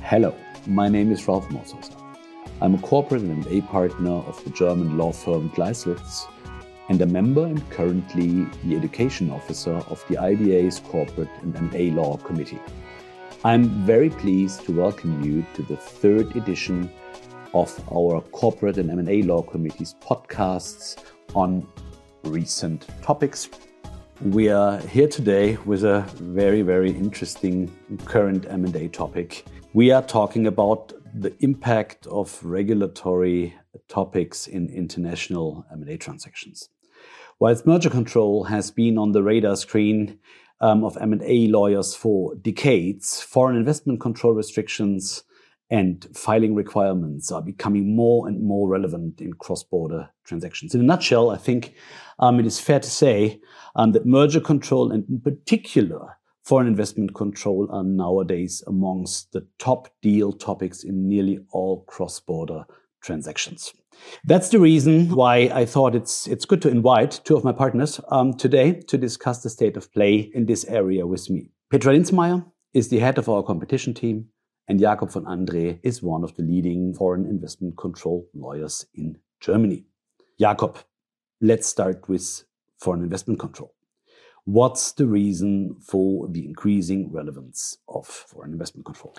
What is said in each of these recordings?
Hello, my name is Ralf Mosshauser. I'm a corporate and M&A partner of the German law firm Gleislitz and a member and currently the education officer of the IBA's Corporate and M&A Law Committee. I'm very pleased to welcome you to the third edition of our Corporate and M&A Law Committee's podcasts on recent topics. We are here today with a very, very interesting current M&A topic. We are talking about the impact of regulatory topics in international M&A transactions. Whilst merger control has been on the radar screen of M&A lawyers for decades, foreign investment control restrictions and filing requirements are becoming more and more relevant in cross-border transactions. In a nutshell, I think it is fair to say that merger control and in particular foreign investment control are nowadays amongst the top deal topics in nearly all cross-border transactions. That's the reason why I thought it's good to invite two of my partners today to discuss the state of play in this area with me. Petra Linzmeier is the head of our competition team, and Jakob von André is one of the leading foreign investment control lawyers in Germany. Jakob, let's start with foreign investment control. What's the reason for the increasing relevance of foreign investment control?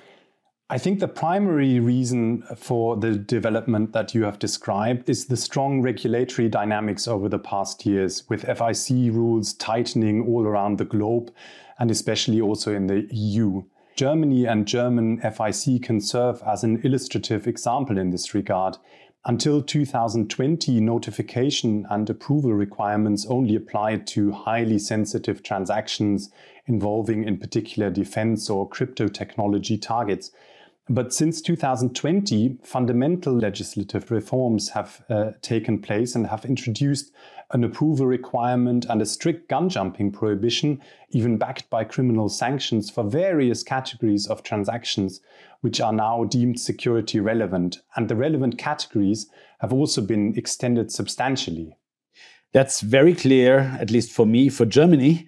I think the primary reason for the development that you have described is the strong regulatory dynamics over the past years, with FIC rules tightening all around the globe and especially also in the EU. Germany and German FIC can serve as an illustrative example in this regard. Until 2020, notification and approval requirements only applied to highly sensitive transactions involving in particular defense or crypto technology targets. But since 2020, fundamental legislative reforms have taken place and have introduced an approval requirement and a strict gun jumping prohibition, even backed by criminal sanctions for various categories of transactions, which are now deemed security relevant. And the relevant categories have also been extended substantially. That's very clear, at least for me, for Germany.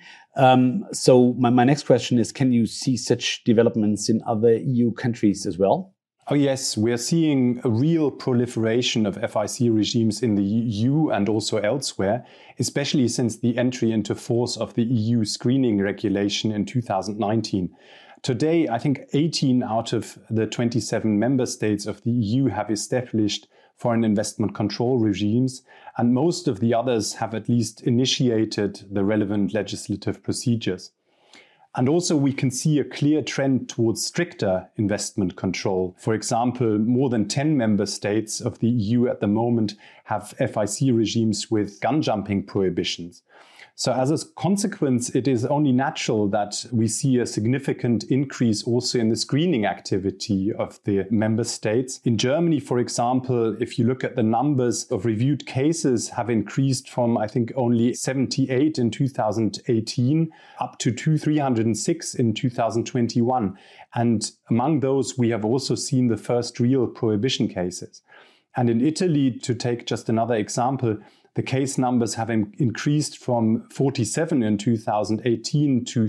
So my next question is, can you see such developments in other EU countries as well? Oh yes, we're seeing a real proliferation of FIC regimes in the EU and also elsewhere, especially since the entry into force of the EU screening regulation in 2019. Today, I think 18 out of the 27 member states of the EU have established foreign investment control regimes, and most of the others have at least initiated the relevant legislative procedures. And also we can see a clear trend towards stricter investment control. For example, more than 10 member states of the EU at the moment have FIC regimes with gun jumping prohibitions. So as a consequence, it is only natural that we see a significant increase also in the screening activity of the member states. In Germany, for example, if you look at the numbers of reviewed cases have increased from, I think, only 78 in 2018 up to 306 in 2021. And among those, we have also seen the first real prohibition cases. And in Italy, to take just another example, the case numbers have increased from 47 in 2018 to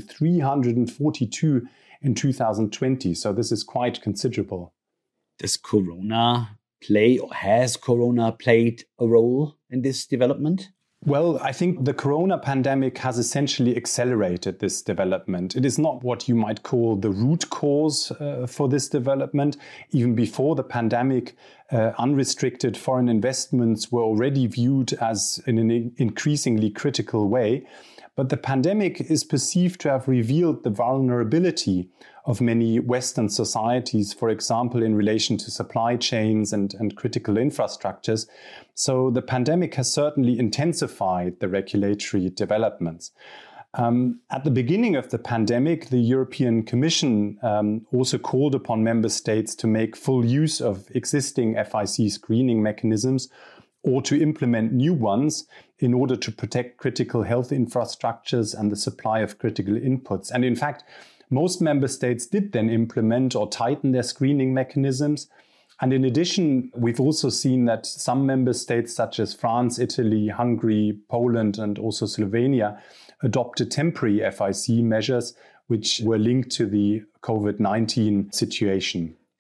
342 in 2020. So this is quite considerable. Does Corona play or has Corona played a role in this development? Well, I think the corona pandemic has essentially accelerated this development. It is not what you might call the root cause for this development. Even before the pandemic, unrestricted foreign investments were already viewed as in an increasingly critical way. But the pandemic is perceived to have revealed the vulnerability of many Western societies, for example, in relation to supply chains and critical infrastructures. So the pandemic has certainly intensified the regulatory developments. At the beginning of the pandemic, the European Commission also called upon member states to make full use of existing FIC screening mechanisms or to implement new ones in order to protect critical health infrastructures and the supply of critical inputs. And in fact, most member states did then implement or tighten their screening mechanisms. And in addition, we've also seen that some member states such as France, Italy, Hungary, Poland, and also Slovenia adopted temporary FIC measures which were linked to the COVID-19 situation.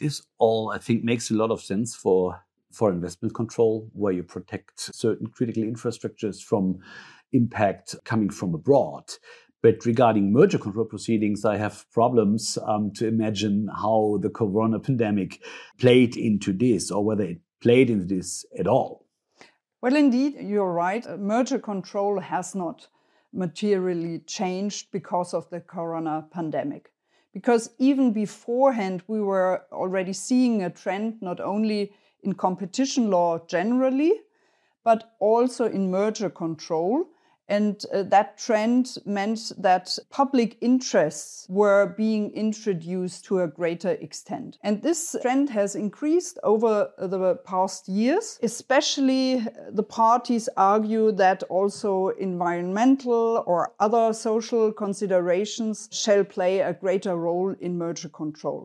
This all, I think, makes a lot of sense for investment control, where you protect certain critical infrastructures from impact coming from abroad. But regarding merger control proceedings, I have problems to imagine how the corona pandemic played into this, or whether it played into this at all. Well, indeed, you're right. Merger control has not materially changed because of the corona pandemic. Because even beforehand, we were already seeing a trend not only in competition law generally, but also in merger control. And that trend meant that public interests were being introduced to a greater extent. And this trend has increased over the past years. Especially the parties argue that also environmental or other social considerations shall play a greater role in merger control.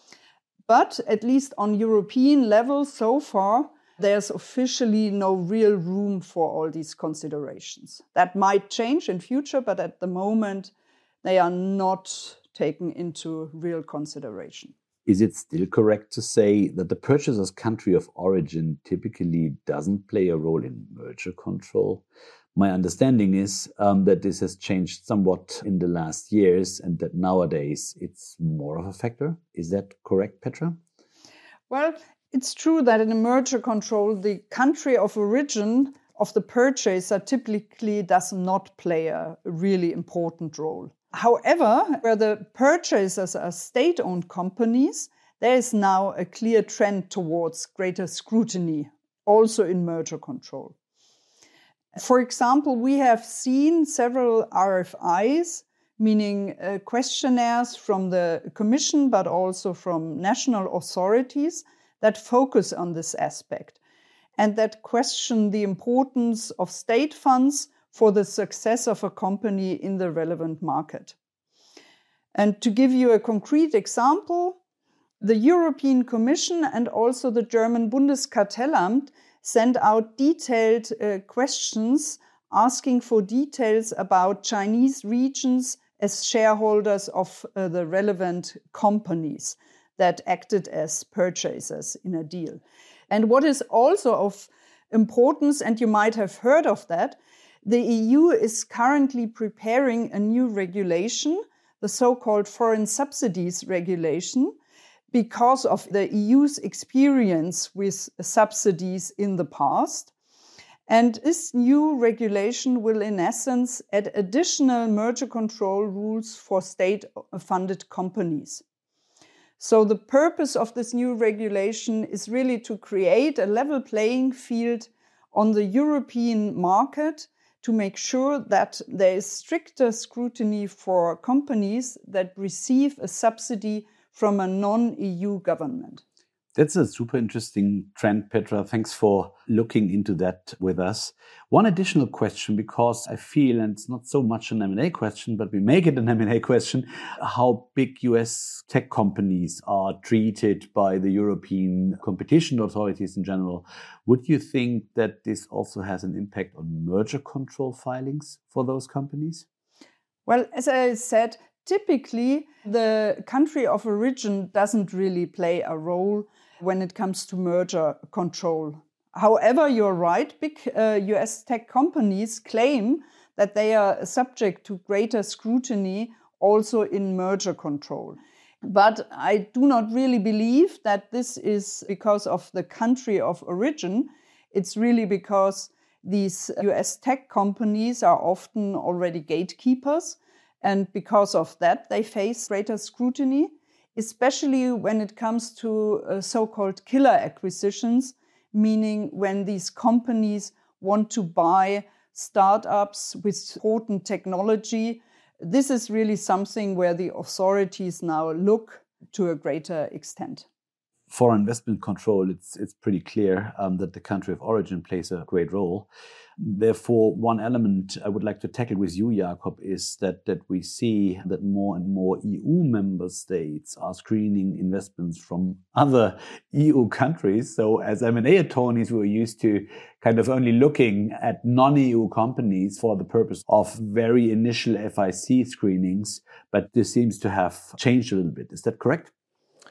But at least on European level so far, there's officially no real room for all these considerations. That might change in future, but at the moment, they are not taken into real consideration. Is it still correct to say that the purchaser's country of origin typically doesn't play a role in merger control? My understanding is that this has changed somewhat in the last years and that nowadays it's more of a factor. Is that correct, Petra? Well, it's true that in a merger control, the country of origin of the purchaser typically does not play a really important role. However, where the purchasers are state-owned companies, there is now a clear trend towards greater scrutiny, also in merger control. For example, we have seen several RFIs, meaning questionnaires from the Commission, but also from national authorities that focus on this aspect and that question the importance of state funds for the success of a company in the relevant market. And to give you a concrete example, the European Commission and also the German Bundeskartellamt sent out detailed questions asking for details about Chinese regions as shareholders of the relevant companies that acted as purchasers in a deal. And what is also of importance, and you might have heard of that, the EU is currently preparing a new regulation, the so-called foreign subsidies regulation, because of the EU's experience with subsidies in the past. And this new regulation will, in essence, add additional merger control rules for state-funded companies. So the purpose of this new regulation is really to create a level playing field on the European market to make sure that there is stricter scrutiny for companies that receive a subsidy from a non-EU government. That's a super interesting trend, Petra. Thanks for looking into that with us. One additional question, because I feel, and it's not so much an M&A question, but we make it an M&A question, how big US tech companies are treated by the European competition authorities in general. Would you think that this also has an impact on merger control filings for those companies? Well, as I said, typically the country of origin doesn't really play a role when it comes to merger control. However, you're right, big US tech companies claim that they are subject to greater scrutiny also in merger control. But I do not really believe that this is because of the country of origin. It's really because these US tech companies are often already gatekeepers, and because of that, they face greater scrutiny, especially when it comes to so-called killer acquisitions, meaning when these companies want to buy startups with important technology. This is really something where the authorities now look to a greater extent. For investment control, it's pretty clear that the country of origin plays a great role. Therefore, one element I would like to tackle with you, Jakob, is that we see that more and more EU member states are screening investments from other EU countries. So as M&A attorneys, we're used to kind of only looking at non-EU companies for the purpose of very initial FIC screenings, but this seems to have changed a little bit. Is that correct?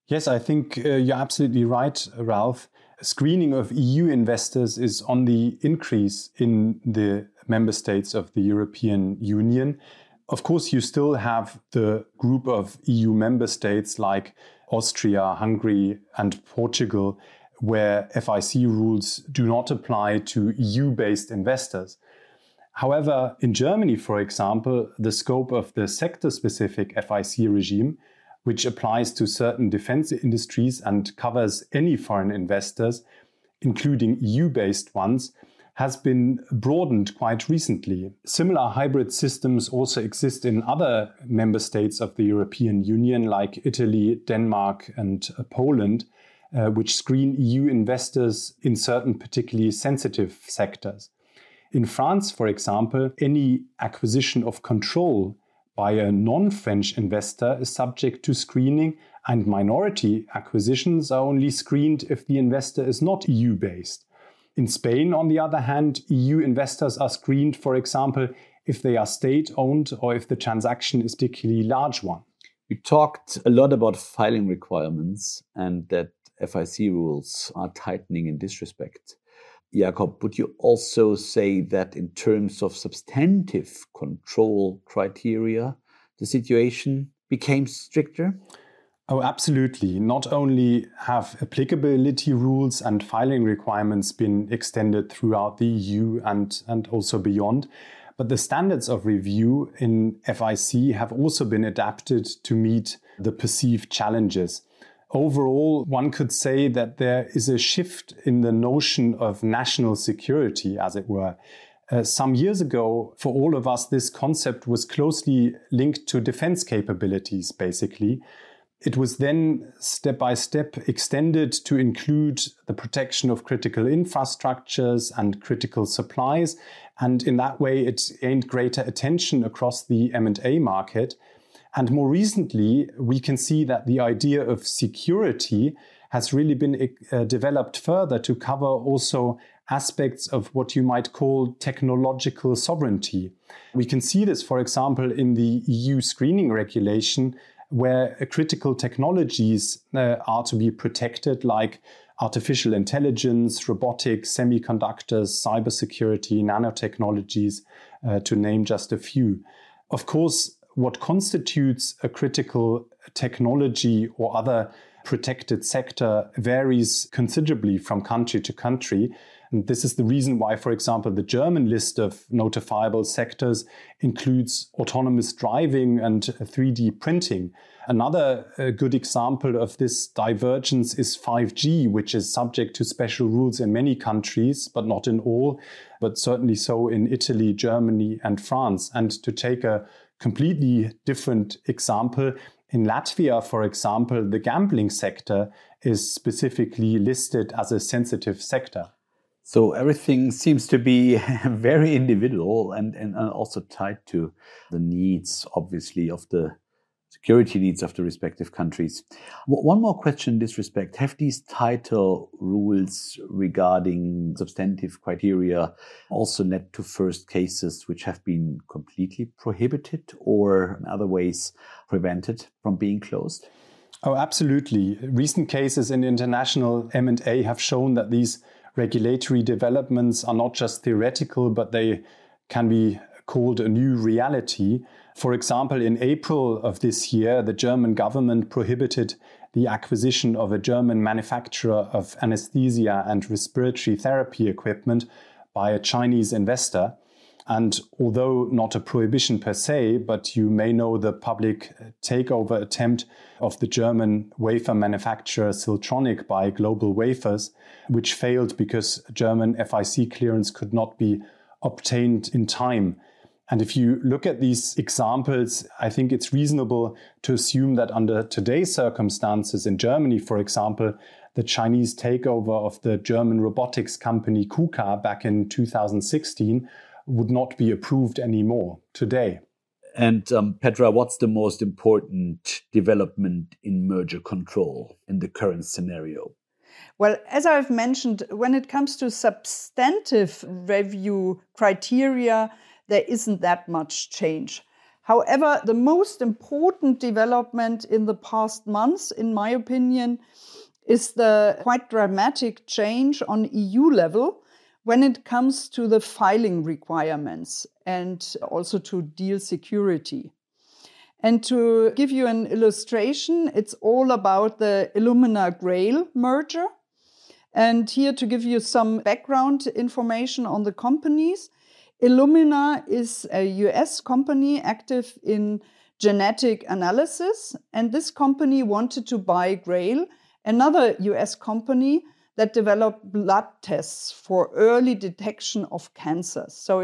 Yes, I think you're absolutely right, Ralph. Screening of EU investors is on the increase in the member states of the European Union. Of course, you still have the group of EU member states like Austria, Hungary, and Portugal, where FIC rules do not apply to EU-based investors. However, in Germany, for example, the scope of the sector-specific FIC regime, which applies to certain defense industries and covers any foreign investors, including EU-based ones, has been broadened quite recently. Similar hybrid systems also exist in other member states of the European Union, like Italy, Denmark, and Poland, which screen EU investors in certain particularly sensitive sectors. In France, for example, any acquisition of control by a non-French investor is subject to screening, and minority acquisitions are only screened if the investor is not EU-based. In Spain, on the other hand, EU investors are screened, for example, if they are state-owned or if the transaction is a particularly large one. We talked a lot about filing requirements and that FIC rules are tightening in this respect. Jakob, would you also say that in terms of substantive control criteria, the situation became stricter? Oh, absolutely. Not only have applicability rules and filing requirements been extended throughout the EU and also beyond, but the standards of review in FIC have also been adapted to meet the perceived challenges. Overall, one could say that there is a shift in the notion of national security, as it were. Some years ago, for all of us, this concept was closely linked to defense capabilities, basically. It was then step by step extended to include the protection of critical infrastructures and critical supplies. And in that way, it gained greater attention across the M&A market. And more recently, we can see that the idea of security has really been developed further to cover also aspects of what you might call technological sovereignty. We can see this, for example, in the EU screening regulation, where critical technologies are to be protected, like artificial intelligence, robotics, semiconductors, cybersecurity, nanotechnologies, to name just a few. Of course, what constitutes a critical technology or other protected sector varies considerably from country to country. And this is the reason why, for example, the German list of notifiable sectors includes autonomous driving and 3D printing. Another good example of this divergence is 5G, which is subject to special rules in many countries, but not in all, but certainly so in Italy, Germany, and France. And to take a completely different example, in Latvia, for example, the gambling sector is specifically listed as a sensitive sector. So everything seems to be very individual and also tied to the needs, obviously, of the security needs of the respective countries. One more question in this respect. Have these tighter rules regarding substantive criteria also led to first cases which have been completely prohibited or in other ways prevented from being closed? Oh, absolutely. Recent cases in international M&A have shown that these regulatory developments are not just theoretical, but they can be called a new reality. For example, in April of this year, the German government prohibited the acquisition of a German manufacturer of anesthesia and respiratory therapy equipment by a Chinese investor. And although not a prohibition per se, but you may know the public takeover attempt of the German wafer manufacturer Siltronic by Global Wafers, which failed because German FIC clearance could not be obtained in time. And if you look at these examples, I think it's reasonable to assume that under today's circumstances in Germany, for example, the Chinese takeover of the German robotics company KUKA back in 2016 would not be approved anymore today. And Petra, what's the most important development in merger control in the current scenario? Well, as I've mentioned, when it comes to substantive review criteria, there isn't that much change. However, the most important development in the past months, in my opinion, is the quite dramatic change on EU level when it comes to the filing requirements and also to deal security. And to give you an illustration, it's all about the Illumina Grail merger. And here to give you some background information on the companies, Illumina is a US company active in genetic analysis, and this company wanted to buy Grail, another US company that developed blood tests for early detection of cancers. So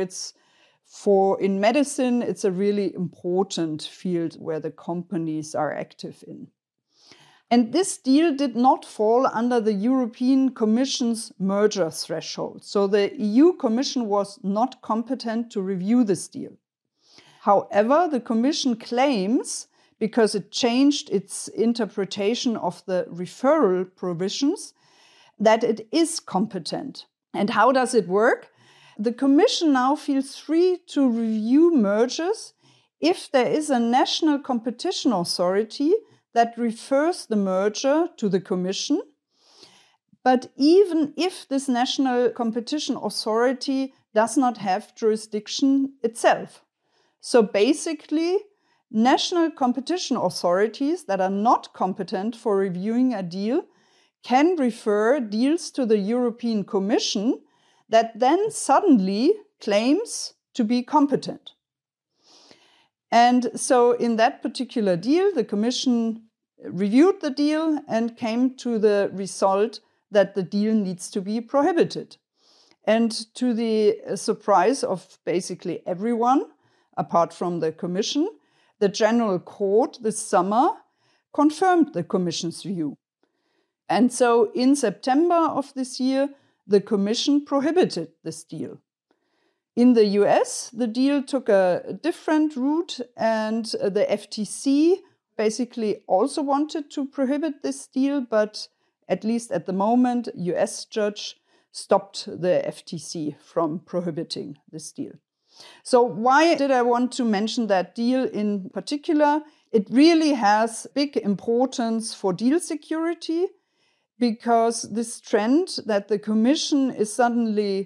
in medicine, it's a really important field where the companies are active in. And this deal did not fall under the European Commission's merger threshold. So the EU Commission was not competent to review this deal. However, the Commission claims, because it changed its interpretation of the referral provisions, that it is competent. And how does it work? The Commission now feels free to review mergers if there is a national competition authority that refers the merger to the Commission, but even if this national competition authority does not have jurisdiction itself. So basically, national competition authorities that are not competent for reviewing a deal can refer deals to the European Commission that then suddenly claims to be competent. And so in that particular deal, the Commission reviewed the deal and came to the result that the deal needs to be prohibited. And to the surprise of basically everyone, apart from the Commission, the General Court this summer confirmed the Commission's view. And so in September of this year, the Commission prohibited this deal. In the US, the deal took a different route, and the FTC basically also wanted to prohibit this deal, but at least at the moment, US judge stopped the FTC from prohibiting this deal. So why did I want to mention that deal in particular? It really has big importance for deal security, because this trend that the Commission is suddenly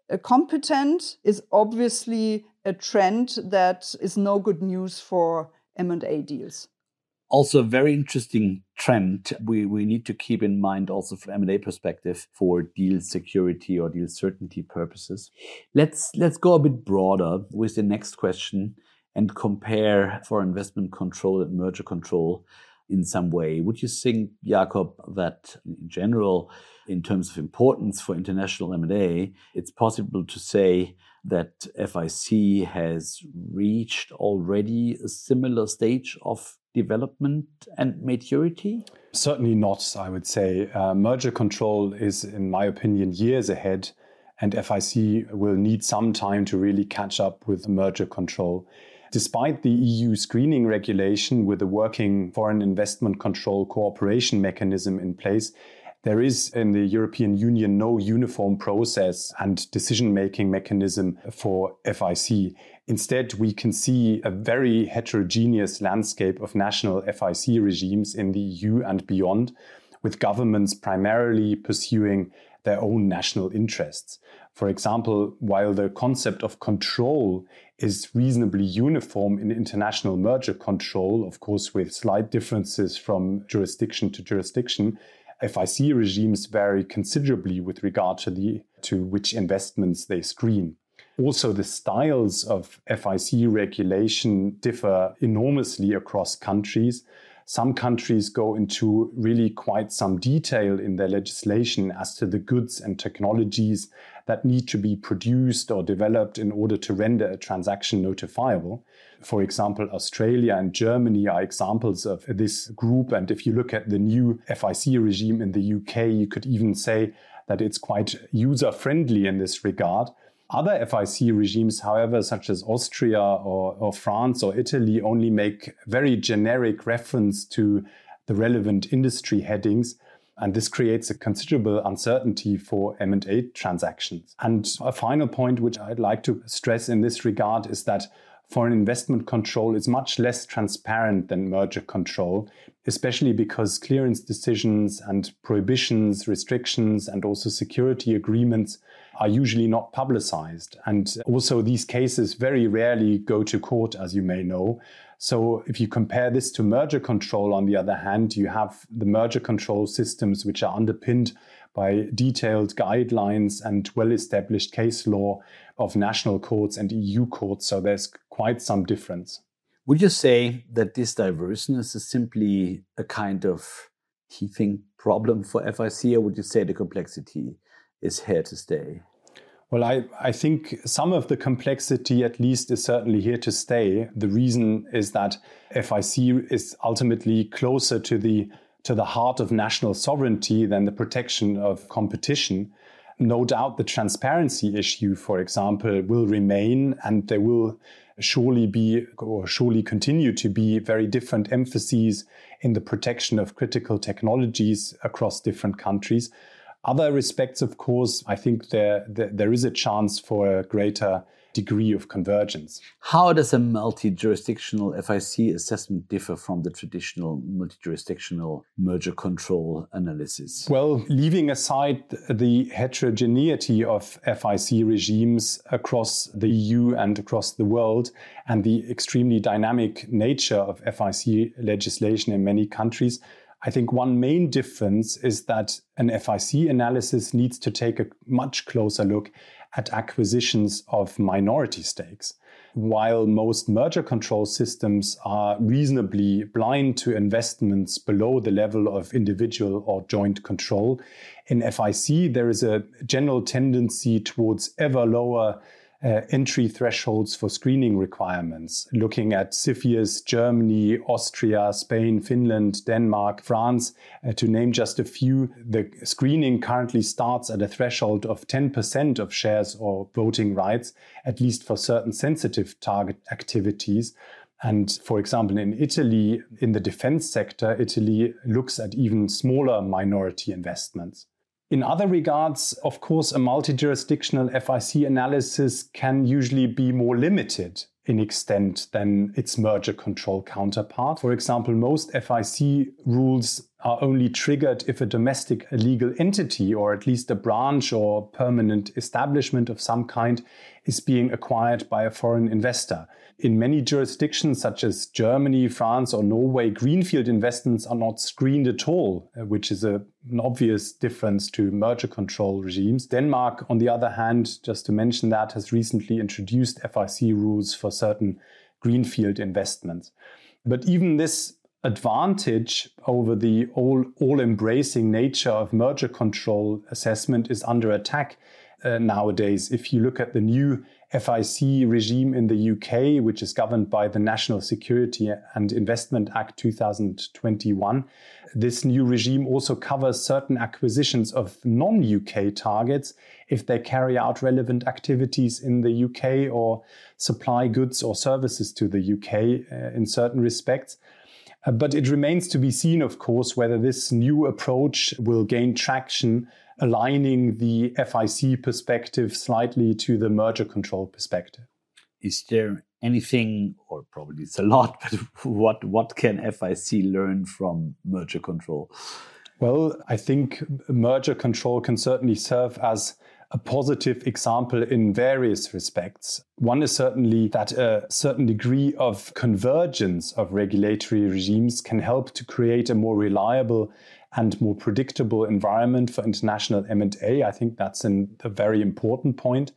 competent is obviously a trend that is no good news for M&A deals. Also a very interesting trend we need to keep in mind also from M&A perspective for deal security or deal certainty purposes. Let's go a bit broader with the next question and compare foreign investment control and merger control in some way. Would you think, Jakob, that in general, in terms of importance for international M&A, it's possible to say that FIC has reached already a similar stage of development and maturity? Certainly not, I would say. Merger control is, in my opinion, years ahead, and FIC will need some time to really catch up with merger control. Despite the EU screening regulation with a working foreign investment control cooperation mechanism in place, there is in the European Union no uniform process and decision-making mechanism for FIC. Instead, we can see a very heterogeneous landscape of national FIC regimes in the EU and beyond, with governments primarily pursuing their own national interests. For example, while the concept of control is reasonably uniform in international merger control, of course with slight differences from jurisdiction to jurisdiction, FIC regimes vary considerably with regard to which investments they screen. Also, the styles of FIC regulation differ enormously across countries. Some countries go into really quite some detail in their legislation as to the goods and technologies that need to be produced or developed in order to render a transaction notifiable. For example, Australia and Germany are examples of this group. And if you look at the new FIC regime in the UK, you could even say that it's quite user-friendly in this regard. Other FIC regimes, however, such as Austria or France or Italy, only make very generic reference to the relevant industry headings. And this creates a considerable uncertainty for M&A transactions. And a final point which I'd like to stress in this regard is that foreign investment control is much less transparent than merger control, especially because clearance decisions and prohibitions, restrictions, and also security agreements are usually not publicized. And also these cases very rarely go to court, as you may know. So if you compare this to merger control, on the other hand, you have the merger control systems which are underpinned by detailed guidelines and well-established case law of national courts and EU courts. So there's quite some difference. Would you say that this diverseness is simply a kind of teething problem for FIC, or would you say the complexity is here to stay? Well, I think some of the complexity, at least, is certainly here to stay. The reason is that FIC is ultimately closer to the heart of national sovereignty than the protection of competition. No doubt the transparency issue, for example, will remain, and there will surely continue to be very different emphases in the protection of critical technologies across different countries. Other respects, of course, I think there is a chance for a greater degree of convergence. How does a multi-jurisdictional FIC assessment differ from the traditional multi-jurisdictional merger control analysis? Well, leaving aside the heterogeneity of FIC regimes across the EU and across the world, and the extremely dynamic nature of FIC legislation in many countries, I think one main difference is that an FIC analysis needs to take a much closer look at acquisitions of minority stakes. While most merger control systems are reasonably blind to investments below the level of individual or joint control, in FIC there is a general tendency towards ever lower entry thresholds for screening requirements. Looking at CFIUS, Germany, Austria, Spain, Finland, Denmark, France, to name just a few, the screening currently starts at a threshold of 10% of shares or voting rights, at least for certain sensitive target activities. And for example, in Italy, in the defense sector, Italy looks at even smaller minority investments. In other regards, of course, a multi-jurisdictional FIC analysis can usually be more limited in extent than its merger control counterpart. For example, most FIC rules are only triggered if a domestic legal entity, or at least a branch or permanent establishment of some kind, is being acquired by a foreign investor. In many jurisdictions, such as Germany, France, or Norway, greenfield investments are not screened at all, which is an obvious difference to merger control regimes. Denmark, on the other hand, just to mention that, has recently introduced FIC rules for certain greenfield investments. But even this advantage over the all-embracing nature of merger control assessment is under attack nowadays. If you look at the new FIC regime in the UK, which is governed by the National Security and Investment Act 2021, this new regime also covers certain acquisitions of non-UK targets if they carry out relevant activities in the UK or supply goods or services to the UK in certain respects. But it remains to be seen, of course, whether this new approach will gain traction, aligning the FIC perspective slightly to the merger control perspective. Is there anything, or probably it's a lot, but what can FIC learn from merger control? Well, I think merger control can certainly serve as a positive example in various respects. One is certainly that a certain degree of convergence of regulatory regimes can help to create a more reliable and more predictable environment for international M&A. I think that's a very important point.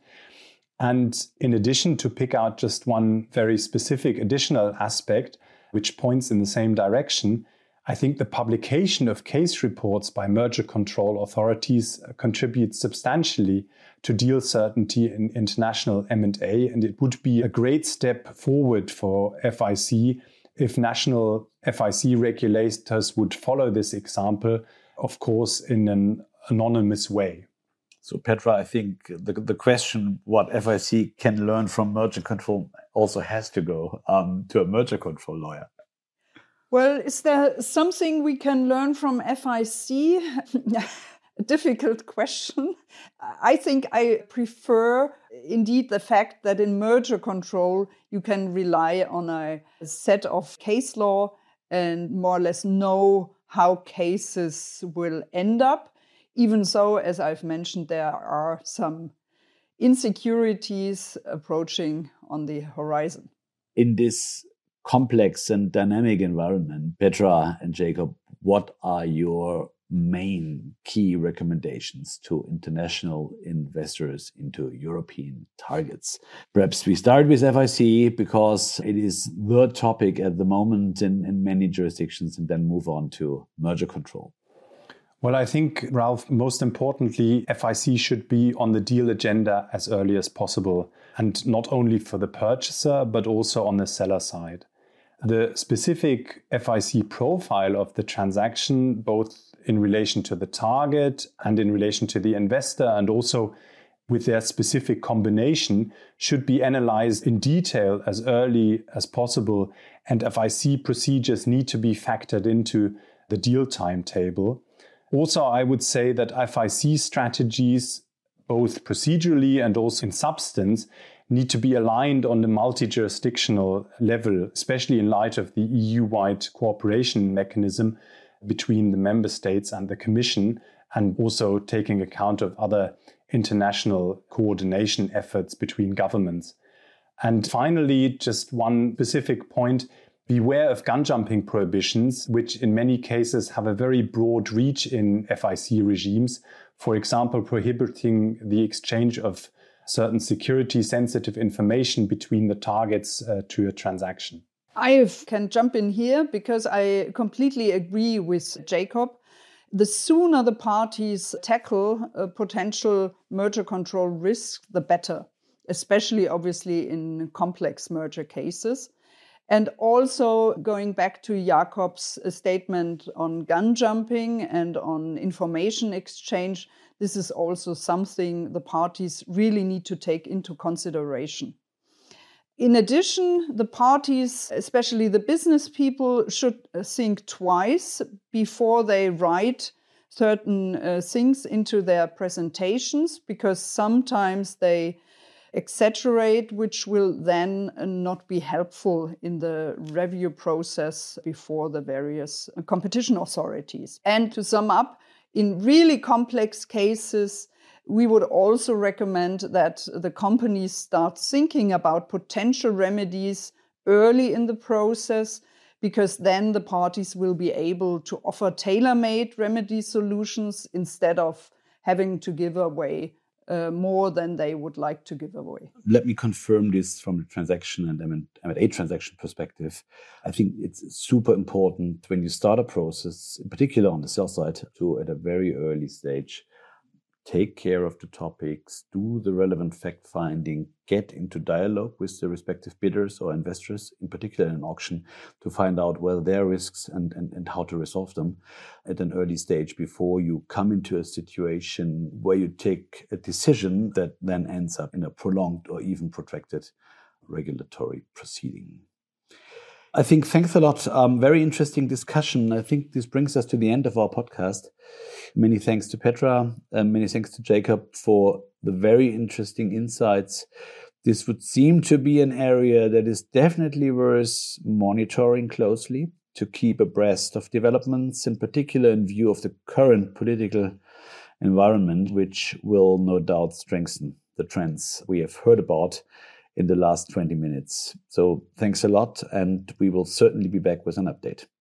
And in addition, to pick out just one very specific additional aspect, which points in the same direction, I think the publication of case reports by merger control authorities contributes substantially to deal certainty in international M&A, and it would be a great step forward for FIC if national FIC regulators would follow this example, of course, in an anonymous way. So, Petra, I think the question what FIC can learn from merger control also has to go to a merger control lawyer. Well, is there something we can learn from FIC? A difficult question. I think I prefer indeed the fact that in merger control, you can rely on a set of case law and more or less know how cases will end up. Even so, as I've mentioned, there are some insecurities approaching on the horizon. In this complex and dynamic environment, Petra and Jakob, what are your main key recommendations to international investors into European targets? Perhaps we start with FIC because it is the topic at the moment in many jurisdictions, and then move on to merger control. Well, I think, Ralph, most importantly, FIC should be on the deal agenda as early as possible, and not only for the purchaser, but also on the seller side. The specific FIC profile of the transaction, both in relation to the target and in relation to the investor, and also with their specific combination, should be analyzed in detail as early as possible, and FIC procedures need to be factored into the deal timetable. Also, I would say that FIC strategies, both procedurally and also in substance, need to be aligned on the multi-jurisdictional level, especially in light of the EU-wide cooperation mechanism between the member states and the Commission, and also taking account of other international coordination efforts between governments. And finally, just one specific point, beware of gun jumping prohibitions, which in many cases have a very broad reach in FIC regimes. For example, prohibiting the exchange of certain security-sensitive information between the targets to a transaction. I can jump in here because I completely agree with Jakob. The sooner the parties tackle potential merger control risks, the better, especially obviously in complex merger cases. And also going back to Jakob's statement on gun jumping and on information exchange, this is also something the parties really need to take into consideration. In addition, the parties, especially the business people, should think twice before they write certain things into their presentations, because sometimes they exaggerate, which will then not be helpful in the review process before the various competition authorities. And to sum up, in really complex cases, we would also recommend that the companies start thinking about potential remedies early in the process, because then the parties will be able to offer tailor-made remedy solutions instead of having to give away more than they would like to give away. Let me confirm this from the transaction and M&A transaction perspective. I think it's super important when you start a process, in particular on the sell side, to at a very early stage take care of the topics, do the relevant fact-finding, get into dialogue with the respective bidders or investors, in particular in an auction, to find out where their risks and how to resolve them at an early stage before you come into a situation where you take a decision that then ends up in a prolonged or even protracted regulatory proceeding. I think thanks a lot. Very interesting discussion. I think this brings us to the end of our podcast. Many thanks to Petra, many thanks to Jakob for the very interesting insights. This would seem to be an area that is definitely worth monitoring closely to keep abreast of developments, in particular in view of the current political environment, which will no doubt strengthen the trends we have heard about in the last 20 minutes. So thanks a lot, and we will certainly be back with an update.